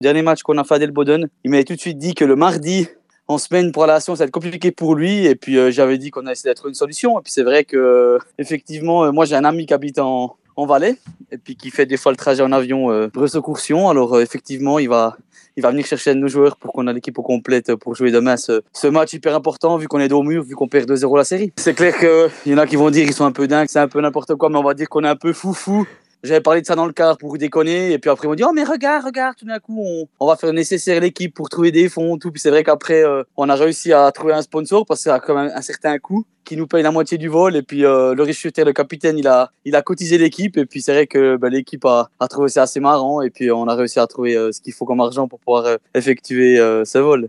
Dernier match qu'on a fait à Delboden, il m'avait tout de suite dit que le mardi, en semaine pour la Nation, ça va être compliqué pour lui. Et puis j'avais dit qu'on a essayé de trouver une solution. Et puis c'est vrai que effectivement, moi j'ai un ami qui habite en Valais et puis qui fait des fois le trajet en avion Brest-Coursion. Alors effectivement, il va venir chercher nos joueurs pour qu'on ait l'équipe au complète pour jouer demain ce match hyper important vu qu'on est dos au mur, vu qu'on perd 2-0 la série. C'est clair qu'il y en a qui vont dire qu'ils sont un peu dingues, c'est un peu n'importe quoi, mais on va dire qu'on est un peu foufou. J'avais parlé de ça dans le car pour déconner, et puis après ils m'ont dit « Oh mais regarde, tout d'un coup, on va faire le nécessaire l'équipe pour trouver des fonds, tout. » Puis c'est vrai qu'après, on a réussi à trouver un sponsor parce que ça a quand même un certain coût qui nous paye la moitié du vol. Et puis le Schutter, le capitaine, il a cotisé l'équipe, et puis c'est vrai que l'équipe a trouvé ça assez marrant, et puis on a réussi à trouver ce qu'il faut comme argent pour pouvoir effectuer ce vol.